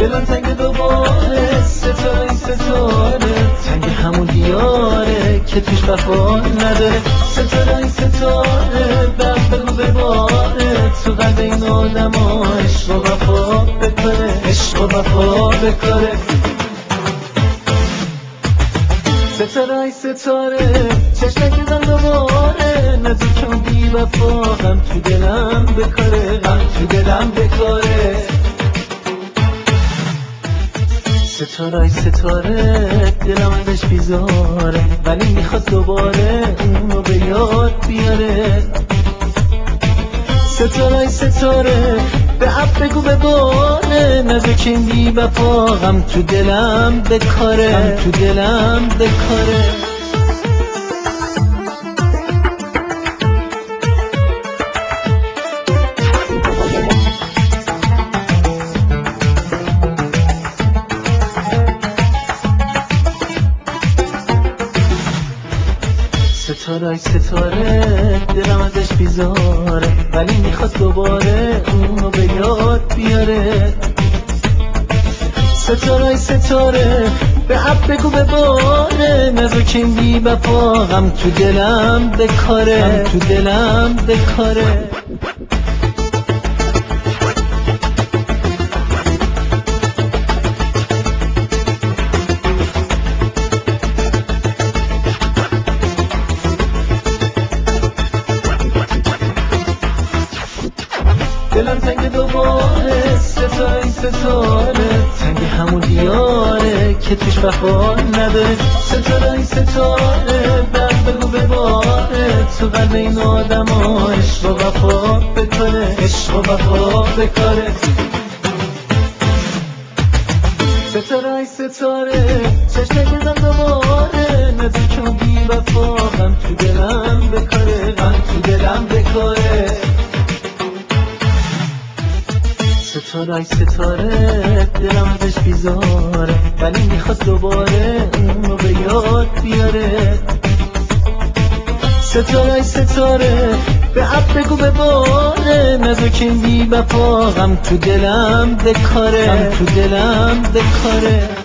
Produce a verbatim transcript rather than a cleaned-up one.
دلم تنگ دوباره، ستاره ستاره تنگ همون دیاره که توش وفا نداره. ستاره ستاره برق بگو بباره تو قلب این آدما، عشق و وفا بکاره، عشق و وفا بکاره. ستاره ستاره چشمک بزن دوباره، نزدیک و بی وفا غم تو دلم بکاره، غم تو دلم بکاره. ستاره ستاره دلم ازش بیزاره، ولی میخواد دوباره اونو به یاد بیاره. ستاره ستاره به اب بگو بباره، نزدیک این بی وفا غم تو دلم بکاره، غم تو دلم بکاره. ستاره ستاره دلم ازش بیزاره، ولی میخواد دوباره اونو به یاد بیاره. ستاره ستاره به اب بگو بباره، نزدیک این بی وفا غم تو دلم بکاره، غم تو دلم بکاره. دلم تنگ دوباره، ستاره ستاره تنگ همون دیاره که توش وفا نداره. ستاره ستاره برق بگو بباره تو قلب این آدما، عشق و وفا بکاره، عشق و وفا بکاره. ستاره ستاره چشمک بزن دوباره، نزدیک و بی وفا غم تو دلم بکاره، غم تو دلم بکاره. ستاره ستاره دلم ازش بیزاره، ولی میخواد دوباره اونو به یاد بیاره. ستاره ستاره به اب بگو بباره، نزدیک این بی وفا غم تو دلم بکاره، غم تو دلم بکاره.